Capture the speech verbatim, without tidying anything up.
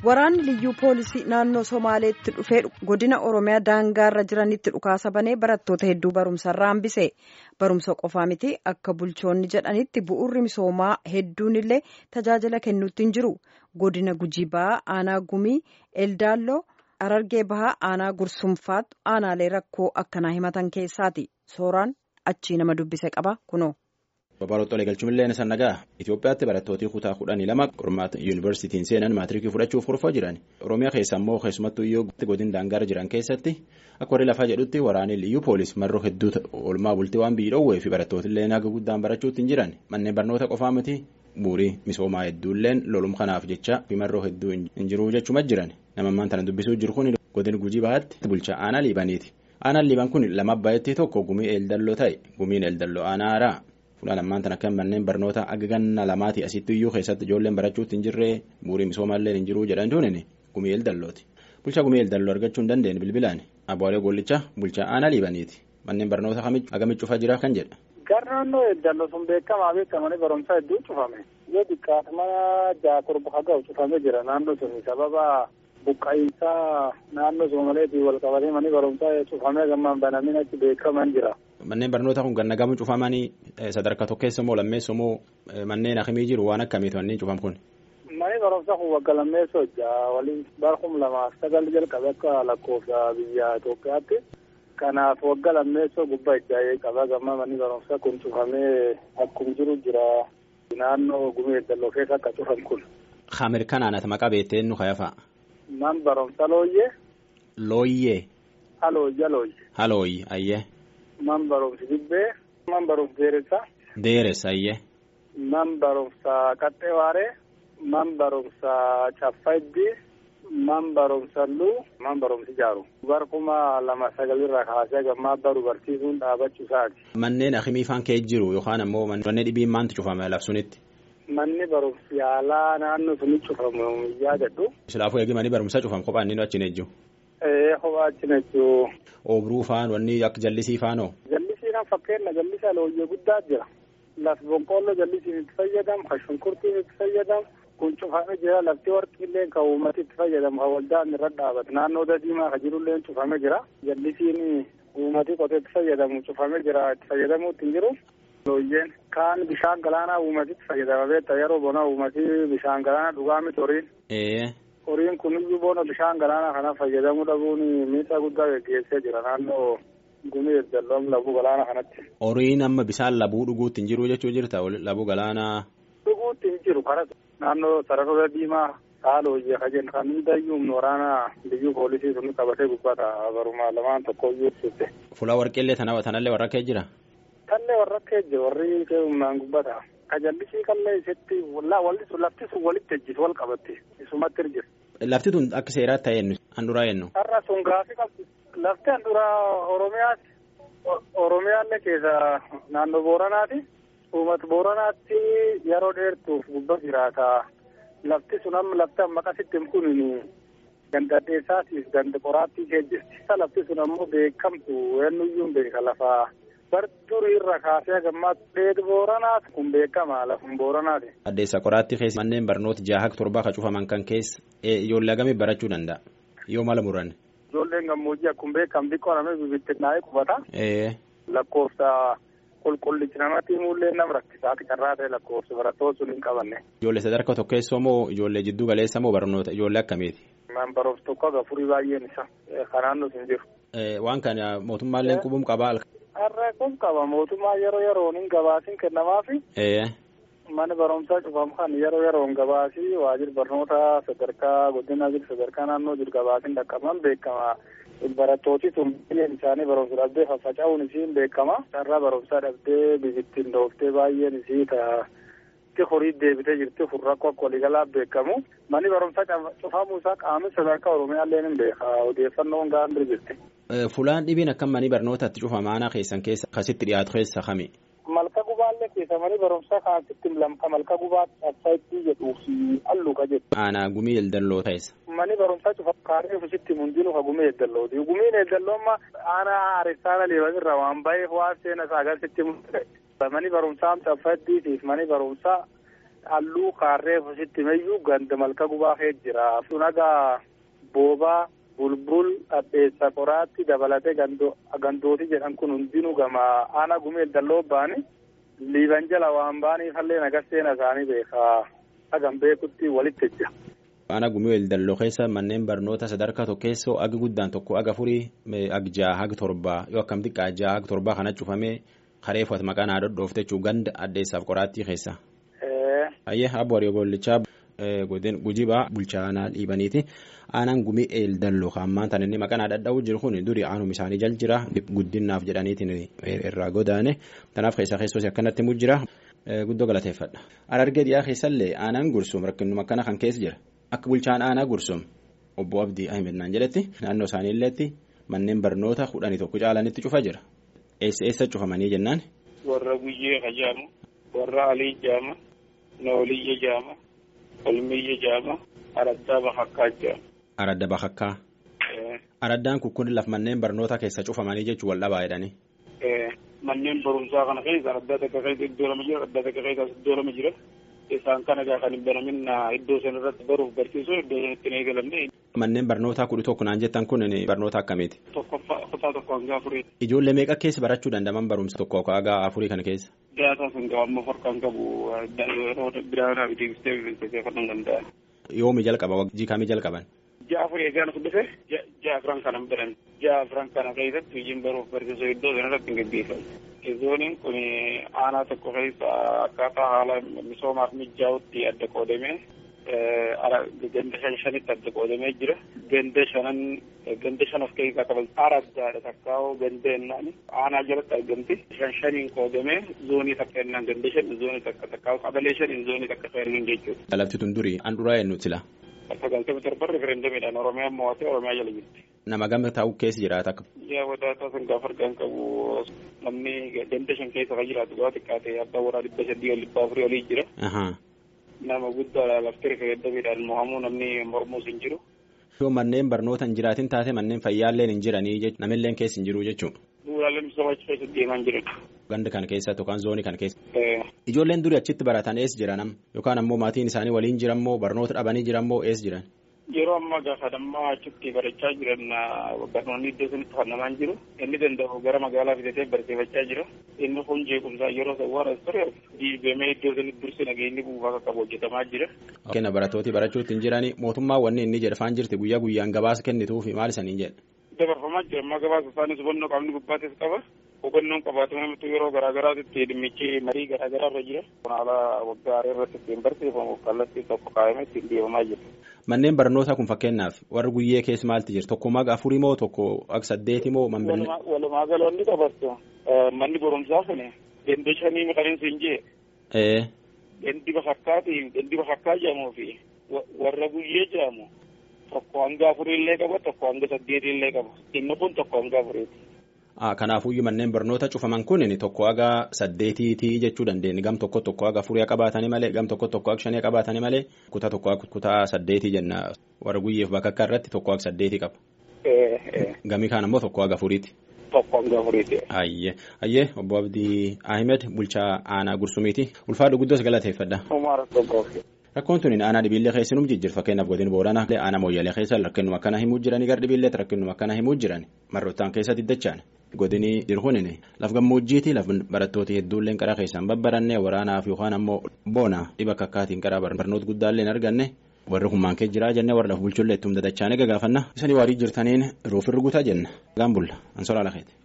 Waraanni liyyuu poolisii naannoo Somaaleetti dhufee godina Oromiyaa daangaarra jiranitti dhukaasa banee barattoota hedduu barumsarraa hambise. Barumsa qofaa miti akka bulchoonni jedhanitti bu'uurri misoomaa hedduun illee tajaajila kennuutti hin jiru. Godina Gujii Bahaa, Aanaa Gumii, Eldaalloo, Harargee Bahaa, Aanaa Gursumfaatu aanaalee rakkoo akkanaa himatan keessaati. Sooraan achii nama dubbise qaba kunoo. Babal'oottoolee galchuun san nagaa Itoophiyaatti barattoota kutaa kudhanii lama qormaata yuunivarsiitiin seenan maatirikii fudhachuuf kurfaa jiran. Oromiyaa keessa immoo keessumattuu iyyuu godina daangaarra jiran keessatti akka warri lafaa jedhutti waraanni liyyuu poolis marroo hedduu oolmaa bultii waan biyyi dhoowwee fi barattoottillee naga guddaan barachuutti hin jiran. Manneen barnoota qofaa miti bu'uurii misoomaa hedduulleen lolum kanaaf jecha fi marroo hedduu hin jiru jechuma jiran. Nama ammaan tana dubbisuu jiru kun godina Gujii Bahaatti bulchaa aanaa Liibaniiti. Aanaan Liiban kun lama abbaayettii tokko Gumii Eldalloo ta'e. Gumiin Eldalloo aanaa haaraa. Fulaan ammaan tana kan manneen barnoota aga ganna lamaati asitti iyyuu keessatti ijoolleen barachuutti hin jirree bu'uurii misoomaallee hin jiru jedhan tuunini Gumii Eldallooti. Bulchaa Gumii Eldalloo argachuu hin dandeenye bilbilaan Abwaalee Gollichaa bulchaa aanaa Liibaniiti. Manneen barnoota agamitti cufaa jira kan jedha. Garnaannoo Eldalloo sun beekamaa beekamanii barumsaa hedduu cufame. Yoo xiqqaate mana jaakorba hagaa'u cufamee jira naannoo sun sababa buqqa'iinsaa naannoo Somaaleetii wal qabatee manni barumsaa cufamee gammaan banameen achi beekaman jira. Manneen barnoota kun ganna gamu cufamanii sadarkaa tokkeessa moo lammeessa moo manneen akkamii jiru waan akkamiitu manneen cufam kun? Manni barumsaa kun wagga lammeessa hojjaa waliin barkum lamaaf sagal jalqabe akka lakkoofsa biyya Itoophiyaatti. Kanaaf wagga lammeessa gubbaa ijaa'ee qaba gamma manni barumsaa kun cufamee akkuma jiru jira naannoo Gumii Eldalloo keessa akka cufan kun. Ameerikanaan ati maqaa beekteen nu kayafaa? Man barumsa looyyee. Looyyee. Halooyya looyyee. Halooyye ayyee. Man barumsi dibbee. Man barumsi deeressa. Deeressa ayyee. Man barumsa qaxxee waaree. Man barumsa caffayddii. Man barumsa luu. Man barumsi jaaru. Barkuma lama sagalirraa kaasee gammaa baru barsiisuun dhaabachuu isaati. Manneen akkamii faan kee jiru yookaan ammoo manneen dhibiin maantu cufame labsunitti? Manni barumsi yaalaa naannoo suni cufamu yaadadhu. Silaafuu eegi manni barumsa cufam kophaan inni achi nejju. Ee kophaa achi nejju. Oobruu faan wanni akka jallisii faanoo. Jallisiin fakkeenya jallisa looyyee guddaa jira. Laf boqqoolloo jallisiin itti fayyadamu, kan shunkurtiin itti fayyadamu, kun cufamee jira lafti warqillee kan uummati itti fayyadamu kan waldaan irra dhaabatu naannoo Dadiimaa kan jirullee cufamee jira. Jallisiin uummati qotee itti fayyadamu cufamee jira itti fayyadamuutti hin jiru. Looyyeen kaan bishaan galaanaa uumatitti fayyadama beekta yeroo bona uumati bishaan galaanaa dhugaa miti horiin. Horiin kuniyyuu bona bishaan galaanaa kana fayyadamuu dhabuun miidhaa guddaa geggeessee jira naannoo Gumii Eldalloo labuu galaanaa kanatti. Horiin amma bishaan labuu dhuguutti hin jiru jechuu jirta labuu galaanaa. Dhuguutti hin jiru karaa naannoo Sarara Diimaa Saalooyyee kajen kan hundayyuu waraana liyyuu poolisii sun qabatee gubbaata barumaa lamaan tokko iyyuu ibsite. Fulaa warqeellee tanallee warra kee jira. Kallee warra keejje warri humnaan gubbata. Kajallisii kallee isitti walli sun lafti sun walitti ejjitu wal qabatti. Isumatti irjir. Lafti tun akka seeraatti ta'e eenyu? Handuraa eenyu? Har'a sun gaafii qabdi. Lafti handuraa Oromiyaati. Oromiyaallee keessa naannoo Booranaati. Uummata Booranaatti yeroo dheertuuf gubba jiraata. Lafti sun amma lafti amma qasitti hin kunini ganda dheessaatiif ganda qoraattii keejjirti. Isa lafti sun ammoo beekamtu eenyuyyuu beeka lafaa. Barturii irra kaasee gammaatti dheedhi Booranaati kun beekama lafun Booranaati. Addeessa qoraattii keessa manneen barnoota jaha torbaa kan cufaman kan keessa ijoollee agamii barachuu danda'a yoo mala muran. Ijoolleen gammoojjii akkuma beekamu xiqqoo namni bibittinnaa'ee qubata. Lakkoofsa qulqullichi namatti himullee nama rakkisaati carraa ta'e lakkoofsa barattoota sun hin qabanne. Ijoollee sadarkaa tokkeessoo moo ijoollee jidduu galeessa moo barnoota ijoollee akkamiiti? Man barumsa tokko gafurii baay'een isa kanaan nuti hin jiru. Waan kana mootummaallee qubum qabaa. Har'a kun qaba mootummaa yeroo yeroon hin gabaasin kennamaafi. Manni barumsaa cufamu kan yeroo yeroon gabaasii waajjira barnoota sadarkaa godina jiru sadarkaa naannoo jiru gabaasin dhaqqaban beekama. Barattooti sun baay'een isaanii barumsa dhabdee faffaca'uun isiin beekama. Carraa barumsaa dhabdee bibittiin dhooftee baay'een isii ta'a horii deebitee jirti rakkoo akka waliigalaa beekamu. Manni barumsaa cufamuu isaa qaamni sadarkaa Oromiyaallee ni beeka odeeffannoon gahaan bira jirti. Fulaan dhibiin akka manni barnootaatti cufama aanaa keessan keessa akkasitti dhiyaatu keessa kami? Malka gubaallee keessa manni barumsaa kanatti lamka malka gubaatti absaayitti jedhuuf alluuqa jedhu. Aanaa Gumii Eldalloo ta'essa. Manni barumsaa cufa kaaree ofiisitti mundinuu ka Gumii Eldallooti. Gumiin Eldalloo amma aanaa Aaristaana Leebanirra waan baay'ee waan seenaa isaa agarsiisti mul'ate. Manni barumsaa absaayittiitiif manni barumsaa halluu kaarree fusitti meyyuu ganda malka gubaa kee jira. Sunagaa boobaa bulbul addeessa qoraatti dabalatee gandooti jedhan kun hundinuu gama aanaa gumeel dalloo baani liiban jala waan baaniif hallee nagarseena isaanii beekaa hagam beekutti walitti jira. Aanaa gumeel dalloo keessa manneen barnoota sadarkaa tokkeessoo agi guddaan tokko aga furii ag jaha ag torbaa yoo akkam xiqqaa jaha ag torbaa kana cufamee kareeffat maqaan haa dhodhoofte jechuun ganda addeessaaf qoraattii keessa. Ayyee abbo Hariyoo Gollichaa godin gujibaa bulchaanaa dhiibaniiti. Aanaan gumii eel dalloo hammaan tan inni maqaan dhadha'uu jiru kun duri aanum isaanii jal jira guddinaaf jedhaniitiin irraa godaane tanaaf keessa keessoos akkanatti mu jira guddoo galateeffadha. Harargee dhiyaa keessallee aanaan Gursum rakkinuma akkana kan keessa jira akka bulchaan aanaa Gursum obbo Abdii Ahmed naan jedhetti naannoo isaaniilleetti manneen barnoota kudhanii tokko caalanitti cufa jira. Eessa eessa cufamanii jennaan? Warra Guyyee Kajaama, warra Alii Jaama, Nooliyye Jaama, Olmiyye Jaama, Araddaa Bakakkaa Jaama. Aradda Bakakkaa. Araddaan kun laf manneen barnoota keessa cufamanii jechuun wal dhabaa jedhanii. Manneen barumsaa kana keessa araddaa takka keessa iddoo lama jira, araddaa takka keessa iddoo lama jira. Isaan kana gaa kan hin banamin iddoo sana irratti baruuf barsiisuu iddoo sanatti hin eegalamne. Manneen barnootaa kudha tokko naan jettan kun barnoota akkamiiti? Tokkoffaa kutaa tokko hanga afurii. Ijoollee meeqa keessa barachuu dandaman barumsa tokko hanga afurii kana keessa? Daataa sun ga'aa amma farkaan qabu yeroo biraanaa fi deebistee bineensee fannoo danda'a. Yoomi jalqaba wajjii kamii jalqaban? Ja'a afurii eegaan as dhufe ja'a afuran kana biran ja'a afuran kana keessatti hojiin baruuf barsiisuu iddoo sana irratti hin gaggeeffamu. Zooniin kun aanaa tokko keessa akkaataa haala misoomaaf mijaa'utti adda qoodamee ganda shan shanitti adda qoodamee jira. Ganda shanan ganda shan of keessaa qaban araddaadha takkaa'oo ganda ennaan aanaa jalatti argamti. Shan shaniin qoodamee zoonii takka ennaan ganda shan zoonii takka takkaa'oo qabalee shaniin zoonii takka fayyadaman jechuudha. Lafti tun durii an duraa eenyu sila? Sagaltamii torba referendamiidhaan Oromiyaa mo'atee Oromiyaa jala jirti. Nama gama taa'u keessa jiraata akka. Yaa wadaataa sun gaafa argaan qabu namni ganda shan keessa kan jiraatu gaafa xiqqaate abbaa warraa dhibba sadii ol dhibba afurii olii jira. Nama guddaadha laftee referendamiidhaan mo'amuu namni mormuus hin jiru. Yoo manneen barnoota hin jiraatin taate manneen fayyaalleen hin jiranii jechuudha namilleen keessa hin jiru jechuudha. Bu'uuraalee misoomaa achi keessa deemaa hin jiran. Ganda kana keessa yookaan zoonii kana keessa. Ijoolleen durii achitti baratan eessa jiran yookaan ammoo maatiin isaanii waliin jiran moo barnoota dhabanii jiran moo eessa jiran? Yeroo ammaa gaafa dammaa achitti barachaa jiran barnoonni iddoo sanitti fannamaan jiru. Inni danda'u gara magaalaa fidatee barsiifachaa jira. Inni kun jeequmsaa yeroo sawwaara ture diigamee iddoo sanitti dursi nageenyi buufaa akka qabu hojjetamaa jira. Kenna barattooti barachuutti hin jirani mootummaa wanni inni jedhafaan jirti guyyaa guyyaan gabaasa kennituufi maal isaniin jedha? Dabarfamaa jira ammaa gabaasa isaanis hubannoo qaamni gubbaatis qaba. Hubannoon qabaatamee yeroo garaagaraatti dhimmichi marii garaagaraa irra jira. Haala waggaa irratti ittiin barsiifamu kallattii tokko kaa'amee ittiin deemamaa jira. Manneen barnootaa kun fakkeenyaaf warra guyyee keessa maalti jira? Tokko maga afurii moo tokko akka saddeeti moo mambillee? Walumaa galoonni qabatu manni barumsaa kun ganda shanii maqaansi hin jee. Gandi Bakakkaati gandi Bakakkaa jedhamuu fi warra guyyee jedhamu tokko hanga afurii illee qaba tokko hanga saddeetii illee qaba. Inni kun tokko hanga afuriiti. Kanaafuu manneen barnoota cufaman kun tokko haga saddeetiitii jechuu dandeenya gam tokko tokko haga afurii qabaatanii malee gam tokko tokko haga shanii qabaatanii malee kutaa tokko kutaa saddeetii jenna warra guyyeef Bakakkaa irratti tokko haga saddeetii qaba. Gamii kaan ammoo tokko haga afuriiti. Tokko haga afuriiti. Ayyee ayyee obbo Abdii Ahmed bulchaa aanaa Gursumiiti ulfaadhu guddoos galateeffadha. Rakkoon tuni aanaa dhibiillee keessa nu jijjiirra fakkeenyaaf godina Booranaa aanaa Mooyyalee keessa rakkinuma akkana himuu jiranii gara dhibiilleetti rakkinuma akkana himuu jiran marroottaan keessatti dachaan godinii jirhunin laf gammoojjiiti laf barattooti hedduulleen qaraa keessaan babbarannee waraanaaf yookaan ammoo boona dhiba kakkaatiin qaraa barnoota guddaalleen arganne warri hummaan kee jiraa jenne warra laf bulchullee ittum dadachaane gagaafanna isanii waarii jirtaniin ruufirri guutaa jenna gaambulla ansoraa lakeeti.